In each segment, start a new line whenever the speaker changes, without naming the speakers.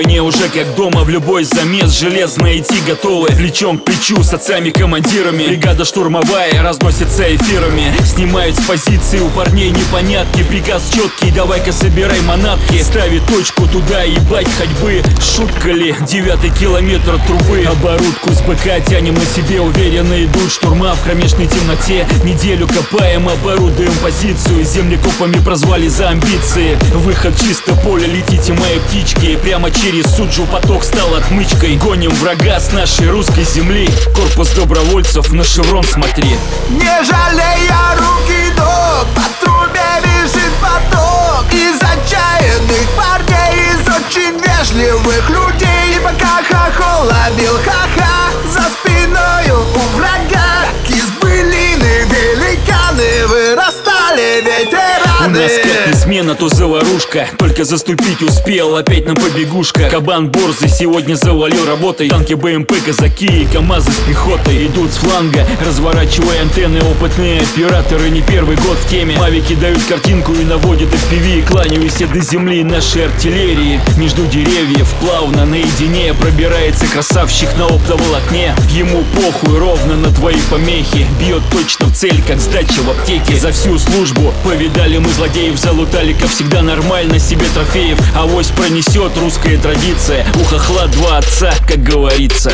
войне уже как дома. В любой замес железно идти готовы, плечом к плечу с отцами-командирами. Бригада штурмовая разносится эфирами. Снимают с позиции у парней непонятки. Приказ четкий, давай-ка собирай манатки. Ставит точку туда, ебать ходьбы. Шутка ли, 9-й километр трубы. Оборудку с БК тянем на себе, уверенно идут штурма в кромешной темноте. Неделю копаем, оборудуем позицию. Землекопами прозвали за амбиции. Выход чисто поле, летите мои птички. Прямо через Суджу поток стал отмычкой. Гоним врага с нашей русской земли. Корпус добровольцев, на шеврон смотри.
Не жалея рук и ног, по трубе бежит поток из отчаянных парней, из очень вежливых людей. И пока хохол ловил ха-ха за спиною у врага, как из былины великаны вырастали ветераны.
У нас как не смена, то заварушка. Только заступить успел, опять на побегушка. Кабан борзый сегодня завалил работой. Танки, БМП, казаки и КамАЗы с пехотой идут с фланга, разворачивая антенны. Опытные операторы не первый год в теме. Мавики дают картинку и наводят FPV. Кланяюсь до земли нашей артиллерии. Между деревьев плавно наедине пробирается красавчик на оптоволокне. Ему похуй ровно на твои помехи. Бьет точно в цель, как сдача в аптеке. За всю службу повидали мы злодеев, залутали, как всегда, нормально себе трофеев. Авось пронесет русская традиция. У хохла два отца, как говорится.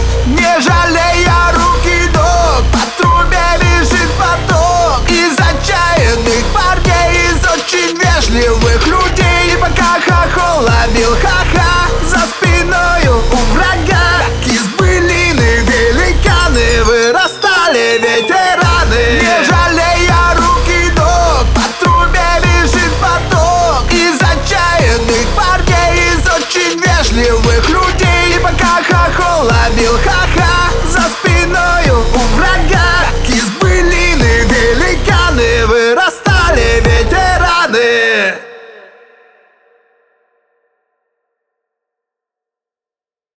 Не жалея рук и ног, по трубе бежит поток из отчаянных парней, из очень вежливых людей. И пока хохол ловил ха-ха за спиною у врага, как из былины великаны вырастали ветераны. Не жалея рук и ног, по трубе бежит поток из отчаянных парней, из очень вежливых людей. И пока хохол ловил ха-ха